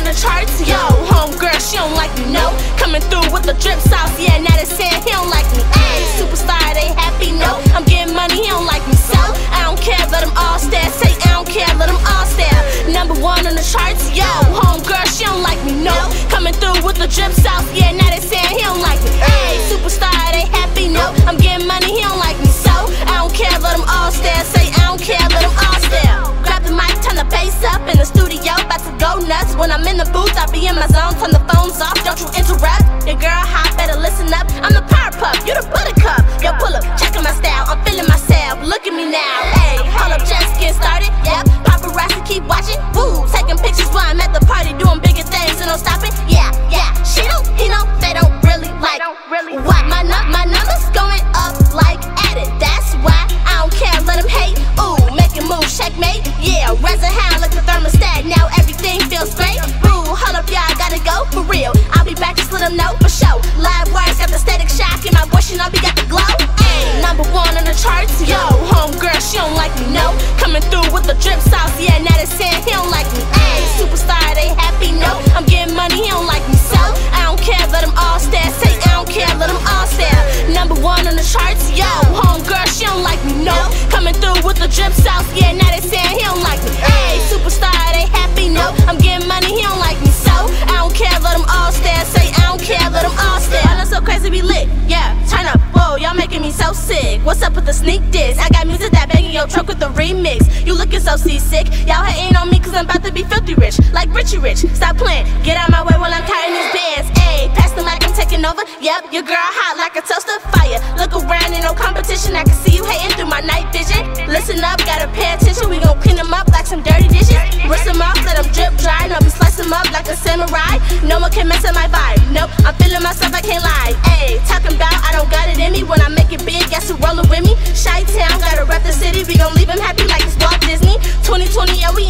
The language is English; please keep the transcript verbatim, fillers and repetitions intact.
the charts, yo. Homegirl, she don't like me, no. Coming through with the drip sauce, yeah, now they saying he don't like me. Ayy, superstar, they happy, no. I'm getting money, he don't like me, so I don't care, let them all stare. Say I don't care, let them all stare. Number one on the charts, yo. Homegirl, she don't like me, no. Coming through with the drip sauce, yeah, now they saying he don't like me. Ayy, superstar, they happy, no. I'm getting money, he don't like me, so I don't care, let them all stare. Say I don't care, let them all stare. Grab the mic, turn the bass up in the studio, about to go nuts. When I'm in the booth, I be in my zone. Turn the phones off, don't you interrupt. Your girl hot, better listen up. I'm the power pup, you the buttercup. Yo, pull up, checking my style, I'm feeling myself. Look at me now, ayy, hold up, just getting started. Yep, paparazzi keep watching. Woo, taking pictures while I'm at the party, doing bigger things and don't stop it. Yeah, yeah, she don't, he know, they don't really like. What my num my numbers going up like at it. That's why I don't care, let them hate. Ooh, making moves, checkmate. Yeah, raise a hand like a thermostat. Now everything feels great. Ooh, hold up, y'all, gotta go for real. I'll be back, just let them know for sure. Live wires got the static shock in my voice, you know, we got the glow. Ayy, number one on the charts, yo. Homegirl, she don't like me, no. Coming through with the drip sauce, yeah, now they saying he don't like me. Ayy, superstar, they happy, no. I'm getting money, he don't like me, so I don't care, let them all stare. Say I don't care, let them all stare. Number one on the charts, yo. Homegirl, she don't like me, no. Coming through with the drip sauce, yeah, now they saying he don't like me. Ayy, superstar, they happy, no. I'm getting money, he don't like me, so I don't care, let them all stare. Say I don't care, let them all stare. All so crazy, be lit, yeah. Turn up, whoa, y'all making me so sick. What's up with the sneak diss? I got music that banging your truck with the remix. You looking so seasick. Y'all hating on me cause I'm about to be filthy rich, like Richie Rich. Stop playing, get out my way while I'm counting these bands. Ayy, pass the mic, I'm taking over. Yep, your girl hot like a toaster fire. Look around, ain't no competition. I can see you hating through my night vision. Listen up, gotta pay attention. We gon' clean them up like some dirty dishes. Rinse them off, let them drip dry. No, we slice them up like a samurai. No one can mess up my vibe. Nope, I'm feeling myself, I can't lie. Ayy, talking about I don't got it in me. When I make it big, guess who rollin' with me? Chi-Town, gotta rep the city. We gon' leave him happy like it's Walt Disney. twenty twenty, yeah, we